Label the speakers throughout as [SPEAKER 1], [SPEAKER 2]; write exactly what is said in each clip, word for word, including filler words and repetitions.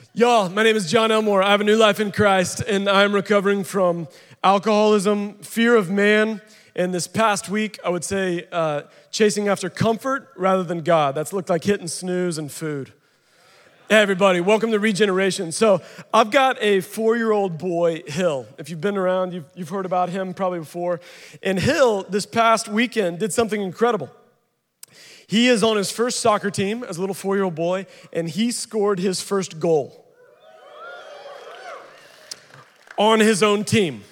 [SPEAKER 1] Y'all, my name is John Elmore. I have a new life in Christ, and I'm recovering from alcoholism, fear of man, and this past week, I would say, uh, chasing after comfort rather than God. That's looked like hitting snooze and food. Hey, everybody, welcome to Regeneration. So I've got a four-year-old boy, Hill. If you've been around, you've, you've heard about him probably before. And Hill, this past weekend, did something incredible. He is on his first soccer team as a little four-year-old boy, and he scored his first goal on his own team.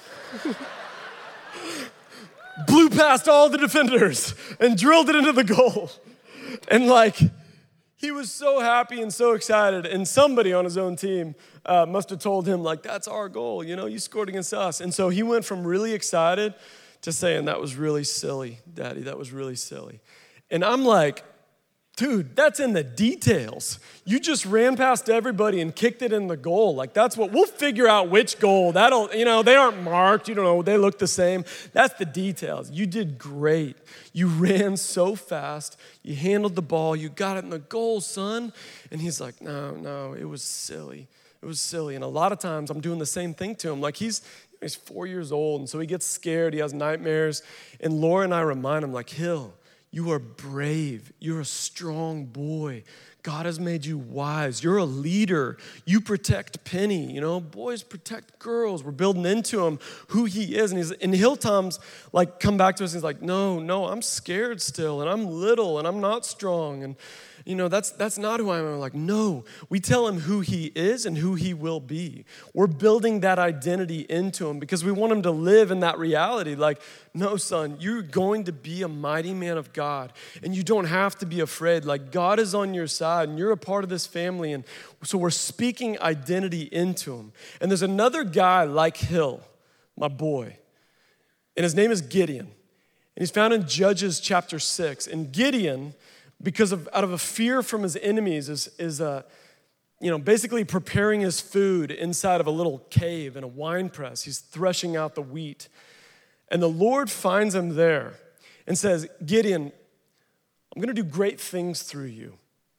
[SPEAKER 1] Blew past all the defenders and drilled it into the goal. And like, he was so happy and so excited. And somebody on his own team uh, must have told him, like, that's our goal, you know, you scored against us. And so he went from really excited to saying, that was really silly, Daddy, that was really silly. And I'm like, dude, that's in the details. You just ran past everybody and kicked it in the goal. Like, that's what, we'll figure out which goal. That'll, you know, they aren't marked. You don't know, they look the same. That's the details. You did great. You ran so fast. You handled the ball. You got it in the goal, son. And he's like, no, no, it was silly. It was silly. And a lot of times I'm doing the same thing to him. Like, he's, he's four years old, and so he gets scared. He has nightmares. And Laura and I remind him, like, Hill, you are brave. You're a strong boy. God has made you wise. You're a leader. You protect Penny. You know, boys protect girls. We're building into him who he is. And he's and Hill Tom's like come back to us. And he's like, no, no, I'm scared still, and I'm little, and I'm not strong, and you know, that's that's not who I am. I'm like, no, we tell him who he is and who he will be. We're building that identity into him because we want him to live in that reality. Like, no, son, you're going to be a mighty man of God, and you don't have to be afraid. Like, God is on your side, and you're a part of this family, and so we're speaking identity into him. And there's another guy like Hill, my boy, and his name is Gideon, and he's found in Judges chapter six. And Gideon, because of out of a fear from his enemies, is, is uh, you know, basically preparing his food inside of a little cave in a wine press. He's threshing out the wheat. And the Lord finds him there and says, Gideon, I'm going to do great things through you.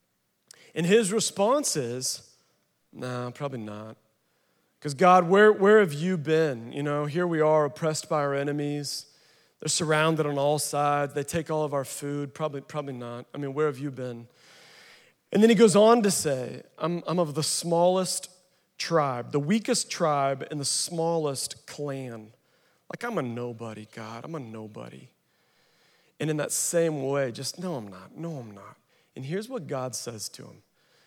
[SPEAKER 1] And his response is, nah, probably not. Because God, where, where have you been? You know, here we are oppressed by our enemies. They're surrounded on all sides. They take all of our food. Probably, probably not. I mean, where have you been? And then he goes on to say, I'm, I'm of the smallest tribe, the weakest tribe and the smallest clan. Like, I'm a nobody, God. I'm a nobody. And in that same way, just, no, I'm not. No, I'm not. And here's what God says to him.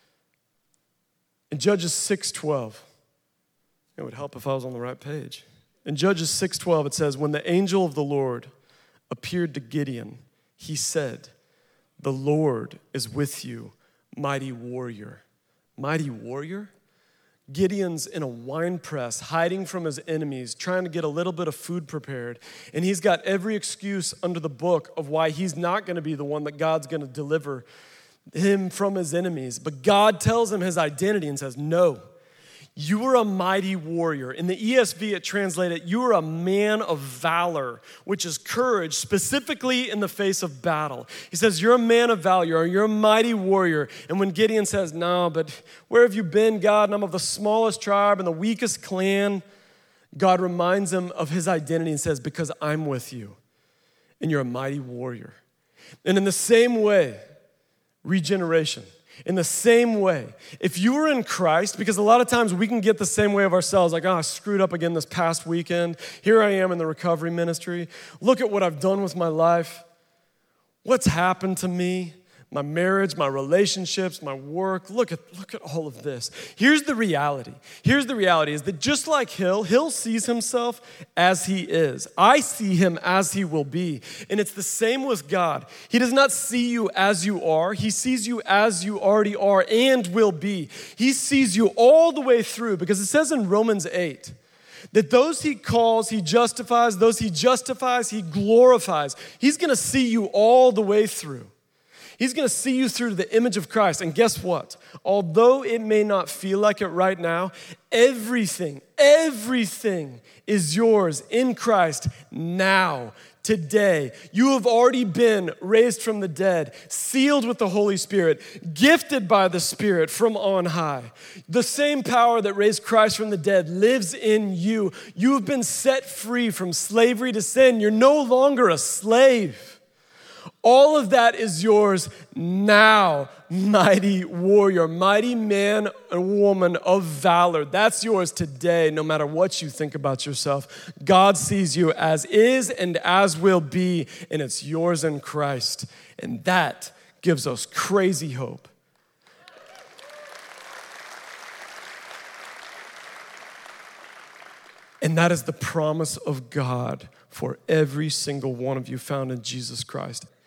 [SPEAKER 1] In Judges six twelve, it would help if I was on the right page. In Judges six twelve, it says, when the angel of the Lord appeared to Gideon, he said, the Lord is with you, mighty warrior. Mighty warrior? Gideon's in a wine press, hiding from his enemies, trying to get a little bit of food prepared. And he's got every excuse under the book of why he's not going to be the one that God's going to deliver him from his enemies. But God tells him his identity and says, no. You are a mighty warrior. In the E S V, it translated, you are a man of valor, which is courage, specifically in the face of battle. He says, you're a man of valor, you're a mighty warrior. And when Gideon says, no, but where have you been, God? And I'm of the smallest tribe and the weakest clan. God reminds him of his identity and says, because I'm with you, and you're a mighty warrior. And in the same way, regeneration. In the same way, if you were in Christ, because a lot of times we can get the same way of ourselves, like, oh, I screwed up again this past weekend. Here I am in the recovery ministry. Look at what I've done with my life. What's happened to me? My marriage, my relationships, my work. Look at, look at all of this. Here's the reality. Here's the reality is that just like Hill, Hill sees himself as he is. I see him as he will be. And it's the same with God. He does not see you as you are. He sees you as you already are and will be. He sees you all the way through, because it says in Romans eight, that those he calls, he justifies. Those he justifies, he glorifies. He's going to see you all the way through. He's gonna see you through the image of Christ. And guess what? Although it may not feel like it right now, everything, everything is yours in Christ now, today. You have already been raised from the dead, sealed with the Holy Spirit, gifted by the Spirit from on high. The same power that raised Christ from the dead lives in you. You have been set free from slavery to sin. You're no longer a slave. All of that is yours now, mighty warrior, mighty man and woman of valor. That's yours today, no matter what you think about yourself. God sees you as is and as will be, and it's yours in Christ. And that gives us crazy hope. And that is the promise of God for every single one of you found in Jesus Christ.